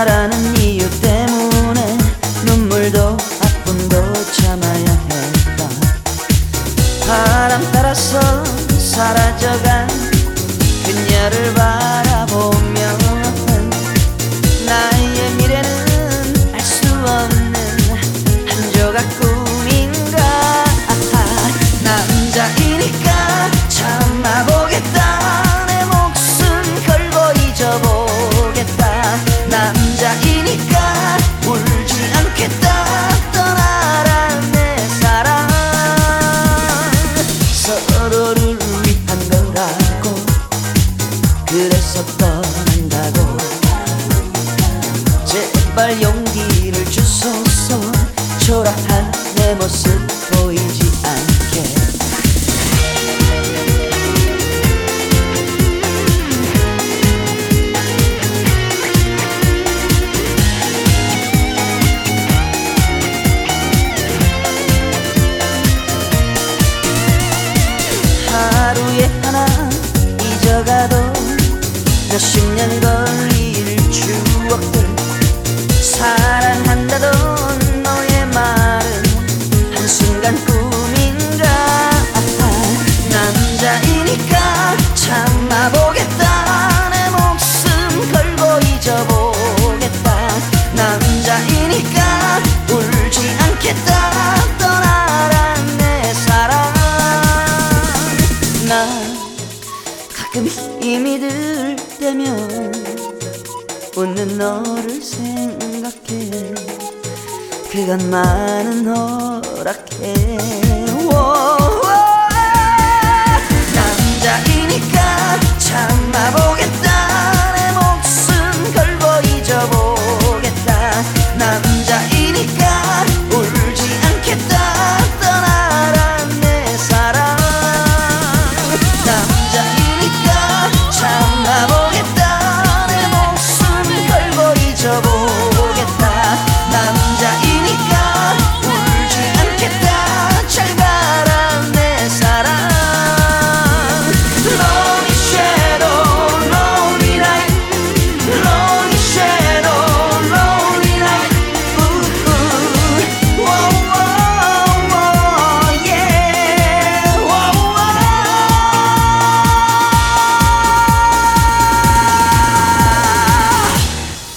나라는 이유 때문에 눈물도 아픔도 참아야 했다. 바람 따라서 사라져간 그녀를 바라보며 나의 미래는 알 수 없는 한 조각 꿈인가. 남자이니까 참아보겠다. 내 목숨 걸고 잊어보겠다. 남자이니까 울지 않겠다. 떠나라 내 사랑. 서로를 위한 거라고 그래서 떠난다고. 제발 용기를 주소서. 초라한 내 모습 보이지 않게. 하루에 하나 잊어가도 몇십 년 걸릴 추억들. 사랑한다던 너의 말은 한순간 꿈인가. 남자이니까 참아보겠다. 내 목숨 걸고 잊어보겠다. 남자이니까 울지 않겠다. 떠나라 내 사랑. 나 가끔 힘이 들 때면 웃는 너를 생각해. 그것만은 허락해.